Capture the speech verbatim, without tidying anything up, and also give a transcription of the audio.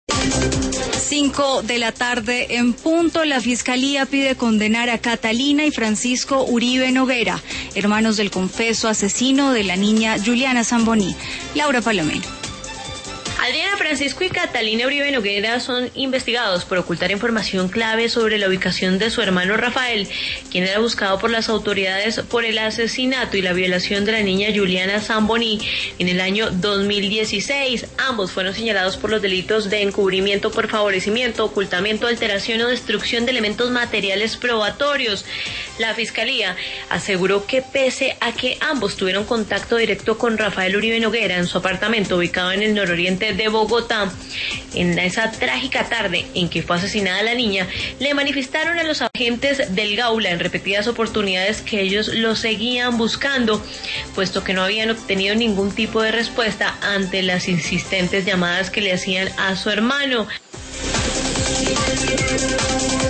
Cinco de la tarde en punto, la Fiscalía pide condenar a Catalina y Francisco Uribe Noguera, hermanos del confeso asesino de la niña Juliana Zamboni. Laura Palomino. Adriana, Francisco y Catalina Uribe Noguera son investigados por ocultar información clave sobre la ubicación de su hermano Rafael, quien era buscado por las autoridades por el asesinato y la violación de la niña Juliana Zamboni en el año dos mil dieciséis. Ambos fueron señalados por los delitos de encubrimiento por favorecimiento, ocultamiento, alteración o destrucción de elementos materiales probatorios. La Fiscalía aseguró que pese a que ambos tuvieron contacto directo con Rafael Uribe Noguera en su apartamento ubicado en el nororiente de Bogotá, en esa trágica tarde en que fue asesinada la niña, le manifestaron a los agentes del Gaula en repetidas oportunidades que ellos lo seguían buscando, puesto que no habían obtenido ningún tipo de respuesta ante las insistentes llamadas que le hacían a su hermano.